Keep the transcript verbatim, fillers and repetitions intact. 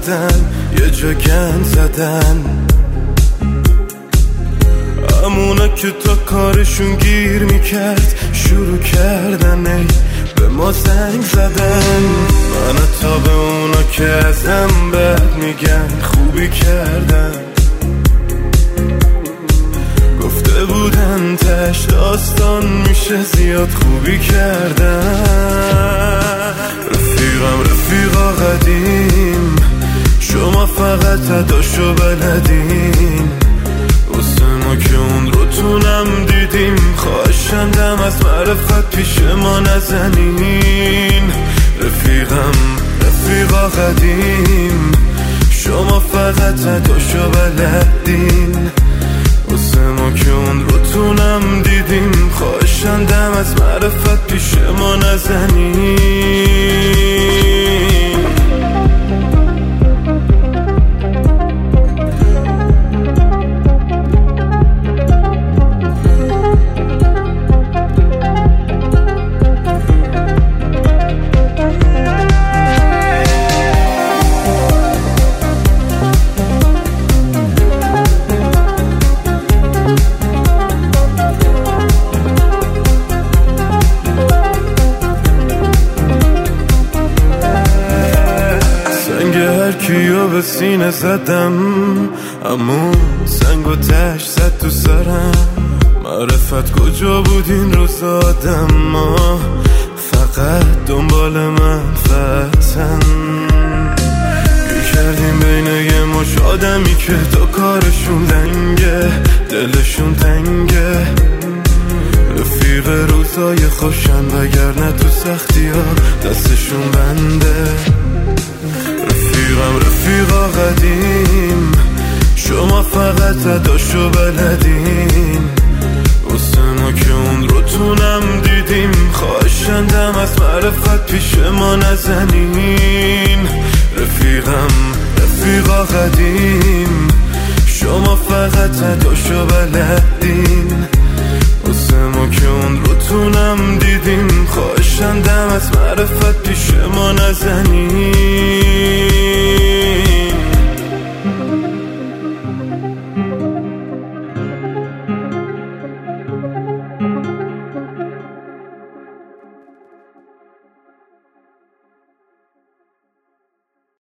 زدن، یه جا گند زدن، همونا که تا کارشون گیر میکرد شروع کردن ای به ما زنگ زدن. من تا به اونا که ازم بد میگن خوبی کردن، گفته بودن تش داستان میشه زیاد خوبی کردن. رفیقم رفیقا قدیم، شما فقط تداشو بلدین، واسه ما که اون رو تونم دیدیم، خواهشندم از معرفت پیش ما نزنین. رفیقم رفیقا قدیم، شما فقط تداشو بلدین، واسه ما که اون رو تونم دیدیم، خواهشندم از معرفت پیش ما نزنین. کیو به سینه زدم، اما سنگ و تش زد تو سرم. معرفت کجا بود این روز آدم، ما فقط دنبال منفعتن. گیر کردیم بین یه مش آدمی که تا کارشون لنگه، دلشون تنگه. رفیق روزای خوشن وگرنه تو سختی ها دستشون بنده. رفیقم رفیقا قدیم، شما فقط تداشو بلدین، واسه ما که اون رو تونم دیدیم، خواهشندم از معرفت پیش ما نزنین. رفیقم رفیقا قدیم، شما فقط تداشو بلدین، واسه ما که اون رو تونم دیدیم، خواهشندم از معرفت پیش ما نزنین.